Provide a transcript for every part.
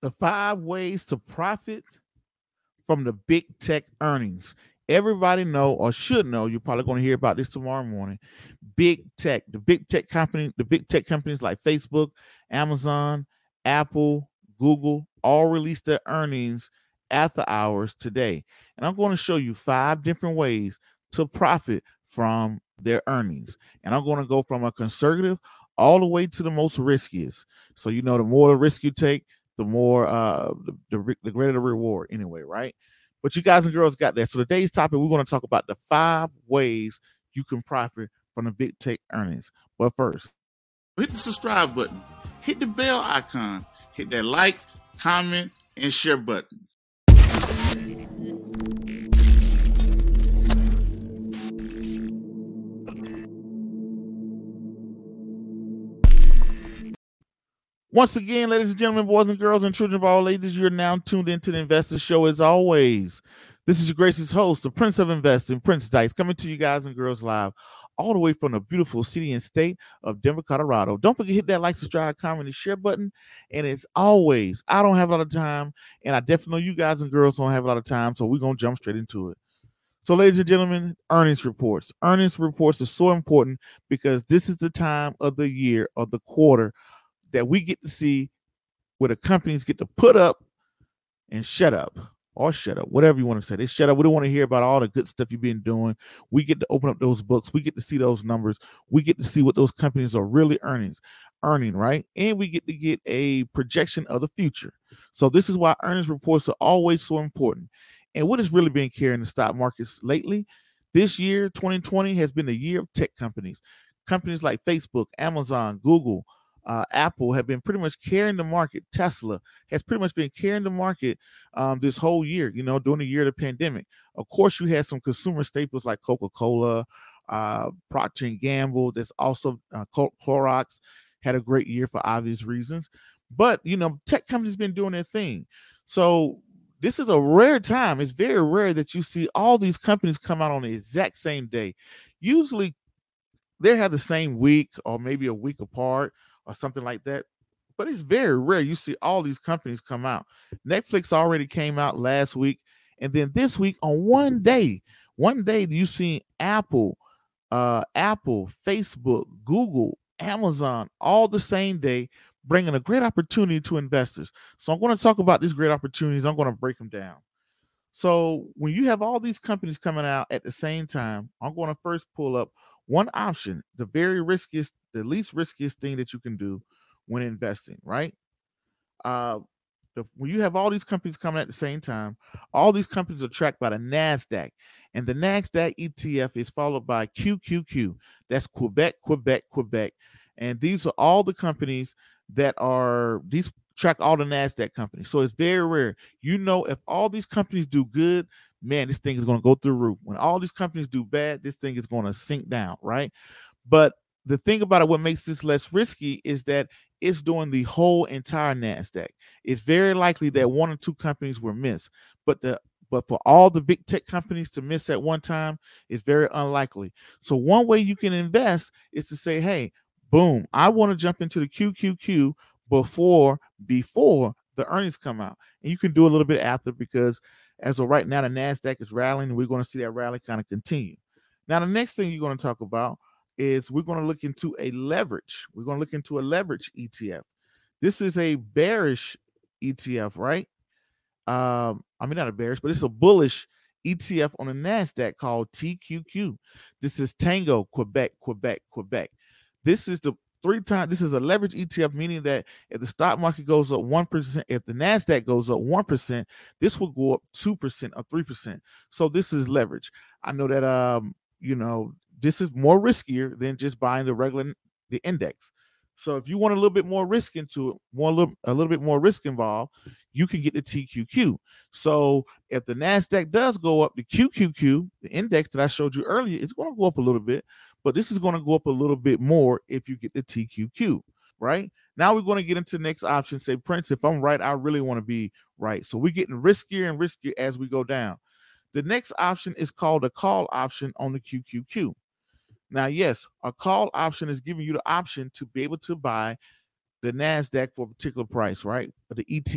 The 5 ways to profit from the big tech earnings. Everybody know or should know. You're probably going to hear about this tomorrow morning. Big tech, the big tech companies like Facebook, Amazon, Apple, Google, all released their earnings after hours today. And I'm going to show you 5 different ways to profit from their earnings. And I'm going to go from a conservative all the way to the most riskiest. So you know, the more risk you take, the more the greater the reward anyway, right? But you guys and girls got that. So today's topic, we're going to talk about the 5 ways you can profit from the big tech earnings. But first, hit the subscribe button, hit the bell icon, hit that like, comment, and share button. once again, ladies and gentlemen, boys and girls, and children of all ages, you're now tuned into the Investor Show as always. This is your gracious host, the Prince of Investing, Prince Dice, coming to you guys and girls live all the way from the beautiful city and state of Denver, Colorado. Don't forget to hit that like, subscribe, comment, and share button. And as always, I don't have a lot of time, and I definitely know you guys and girls don't have a lot of time, so we're going to jump straight into it. So, ladies and gentlemen, earnings reports. Earnings reports are so important because this is the time of the year or the quarter that we get to see where the companies get to put up and shut up. Or shut up, whatever you want to say. They shut up. We don't want to hear about all the good stuff you've been doing. We get to open up those books. We get to see those numbers. We get to see what those companies are really earning, right? And we get to get a projection of the future. So this is why earnings reports are always so important. And what has really been carrying the stock markets lately? This year, 2020, has been a year of tech companies. Companies like Facebook, Amazon, Google, Apple have been pretty much carrying the market. Tesla has pretty much been carrying the market this whole year, during the year of the pandemic. Of course, you had some consumer staples like Coca-Cola, Procter & Gamble. There's also Clorox had a great year for obvious reasons. But, tech companies been doing their thing. So this is a rare time. It's very rare that you see all these companies come out on the exact same day. Usually they have the same week or maybe a week apart or something like that. But it's very rare you see all these companies come out. Netflix already came out last week. And then this week on one day you see Apple, Facebook, Google, Amazon, all the same day, bringing a great opportunity to investors. So I'm going to talk about these great opportunities. I'm going to break them down. So when you have all these companies coming out at the same time, I'm going to first pull up one option, the least riskiest thing that you can do when investing, right? When you have all these companies coming at the same time, all these companies are tracked by the NASDAQ, and the NASDAQ ETF is followed by QQQ. That's Quebec, Quebec, Quebec. And these are all the companies these track all the NASDAQ companies. So it's very rare. If all these companies do good, man, this thing is going to go through the roof. When all these companies do bad, this thing is going to sink down, right? But the thing about it, what makes this less risky is that it's doing the whole entire NASDAQ. It's very likely that one or two companies were missed, but for all the big tech companies to miss at one time is very unlikely. So one way you can invest is to say, hey, boom, I want to jump into the QQQ before the earnings come out. And you can do a little bit after, because as of right now, the NASDAQ is rallying, and we're going to see that rally kind of continue. Now, the next thing you're going to talk about is we're going to look into a leverage. We're going to look into a leverage ETF. This is a bearish ETF, right? Not a bearish, but it's a bullish ETF on the NASDAQ called TQQ. This is Tango, Quebec, Quebec, Quebec. This is this is a leverage ETF, meaning that if the stock market goes up 1%, if the NASDAQ goes up 1%, this will go up 2% or 3%. So this is leverage. I know that, this is more riskier than just buying the index. So if you want a little bit more risk into it, a little bit more risk involved, you can get the TQQ. So if the NASDAQ does go up, the QQQ, the index that I showed you earlier, it's going to go up a little bit, but this is going to go up a little bit more if you get the TQQ, right? Now we're going to get into the next option. Say, Prince, if I'm right, I really want to be right. So we're getting riskier and riskier as we go down. The next option is called a call option on the QQQ. Now, yes, a call option is giving you the option to be able to buy the NASDAQ for a particular price, right? For the ETF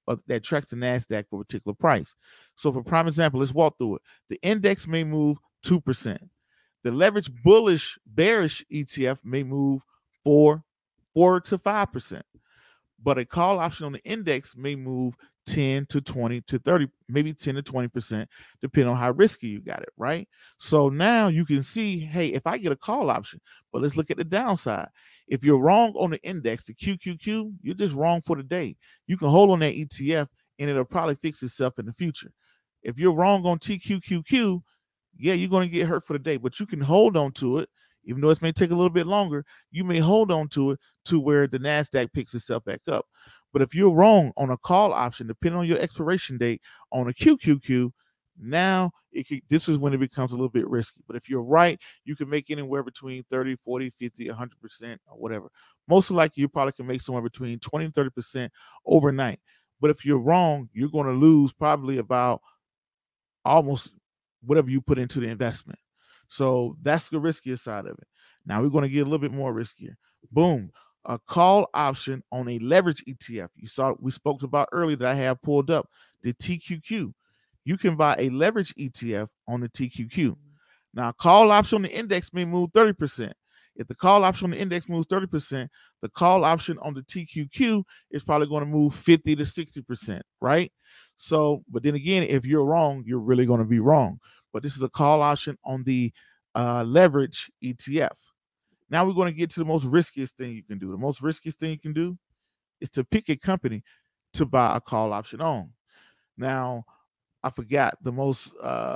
that tracks the NASDAQ for a particular price. So for prime example, let's walk through it. The index may move 2%. The leverage bearish ETF may move 4 to 5%. But a call option on the index may move 10 to 20 to 30, maybe 10 to 20%, depending on how risky you got it, right? So now you can see, hey, if I get a call option, but let's look at the downside. If you're wrong on the index, the QQQ, you're just wrong for the day. You can hold on that ETF and it'll probably fix itself in the future. If you're wrong on TQQQ, yeah, you're going to get hurt for the day, but you can hold on to it. Even though it may take a little bit longer, you may hold on to it to where the NASDAQ picks itself back up. But if you're wrong on a call option, depending on your expiration date on a QQQ, now this is when it becomes a little bit risky. But if you're right, you can make anywhere between 30, 40, 50, 100%, or whatever. Most likely, you probably can make somewhere between 20 and 30% overnight. But if you're wrong, you're going to lose probably about almost whatever you put into the investment. So that's the riskier side of it. Now we're going to get a little bit more riskier. Boom. A call option on a leverage ETF. You saw we spoke about earlier that I have pulled up the TQQ. You can buy a leverage ETF on the TQQ. Now, call option on the index may move 30%. If the call option on the index moves 30%, the call option on the TQQ is probably going to move 50 to 60%, right? So, but then again, if you're wrong, you're really going to be wrong. But this is a call option on the leverage ETF. Now we're going to get to the most riskiest thing you can do. The most riskiest thing you can do is to pick a company to buy a call option on. Now, I forgot the most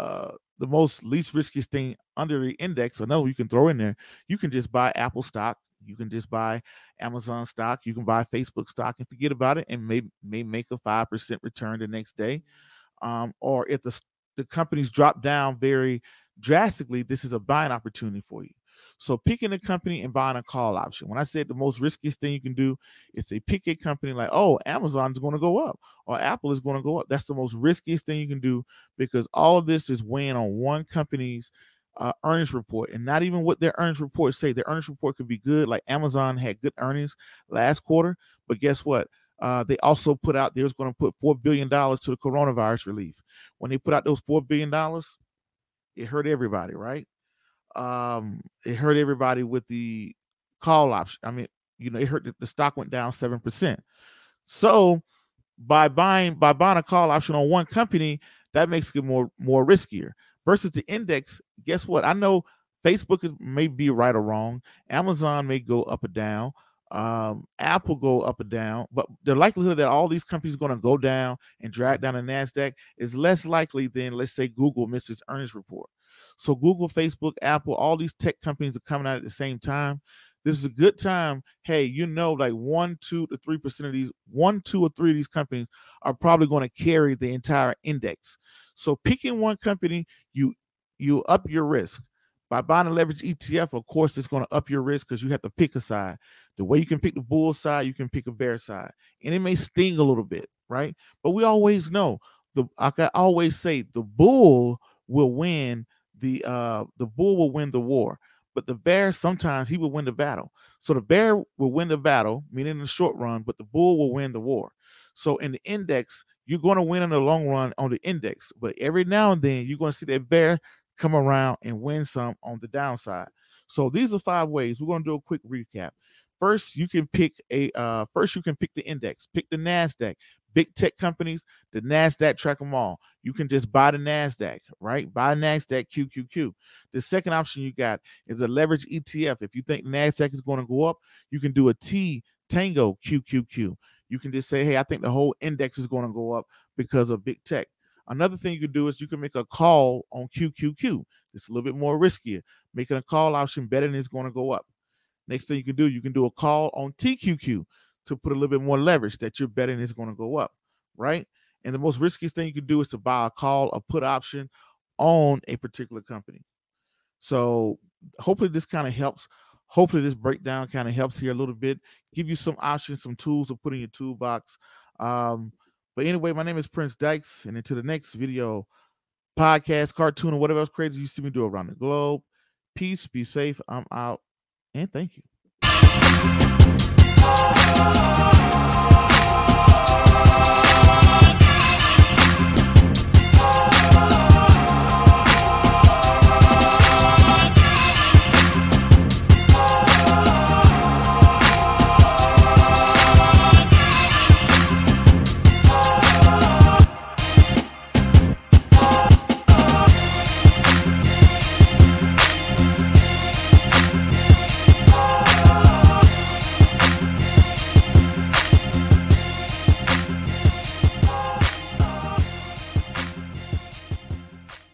least riskiest thing under the index. Another you can throw in there. You can just buy Apple stock. You can just buy Amazon stock. You can buy Facebook stock and forget about it, and may make a 5% return the next day. Or if the companies drop down very drastically, this is a buying opportunity for you. So picking a company and buying a call option. When I said the most riskiest thing you can do is to pick a company like, oh, Amazon is going to go up or Apple is going to go up. That's the most riskiest thing you can do because all of this is weighing on one company's earnings report and not even what their earnings report say. Their earnings report could be good. Like Amazon had good earnings last quarter, but guess what? They also put out they was going to put $4 billion to the coronavirus relief. When they put out those $4 billion, it hurt everybody, right? It hurt everybody with the call option. I mean, it hurt the stock went down 7%. So by buying a call option on one company, that makes it more riskier versus the index. Guess what? I know Facebook may be right or wrong. Amazon may go up or down. Apple go up or down, but the likelihood that all these companies are going to go down and drag down the NASDAQ is less likely than, let's say, Google misses its earnings report. So Google, Facebook, Apple, all these tech companies are coming out at the same time. This is a good time. Hey, like 1, 2 to 3% of these, 1, 2 or 3 of these companies are probably going to carry the entire index. So picking one company, you up your risk. By buying a leverage ETF, of course, it's going to up your risk because you have to pick a side. The way you can pick the bull side, you can pick a bear side. And it may sting a little bit, right? But we always know, I always say, the bull will win the bull will win the war. But the bear, sometimes he will win the battle. So the bear will win the battle, meaning in the short run, but the bull will win the war. So in the index, you're going to win in the long run on the index. But every now and then, you're going to see that bear come around and win some on the downside. So these are 5 ways. We're going to do a quick recap. First, you can pick the index, pick the NASDAQ. Big tech companies, the NASDAQ track them all. You can just buy the NASDAQ, right? Buy NASDAQ QQQ. The second option you got is a leverage ETF. If you think NASDAQ is going to go up, you can do a Tango QQQ. You can just say, hey, I think the whole index is going to go up because of big tech. Another thing you can do is you can make a call on QQQ. It's a little bit more riskier. Making a call option better than it's going to go up. Next thing you can do a call on TQQ to put a little bit more leverage that you're betting is going to go up, right? And the most riskiest thing you can do is to buy a call or put option on a particular company. So hopefully this kind of helps. Hopefully this breakdown kind of helps here a little bit, give you some options, some tools to put in your toolbox. But anyway, my name is Prince Dykes, and until the next video, podcast, cartoon, or whatever else crazy you see me do around the globe. Peace, be safe. I'm out, and thank you.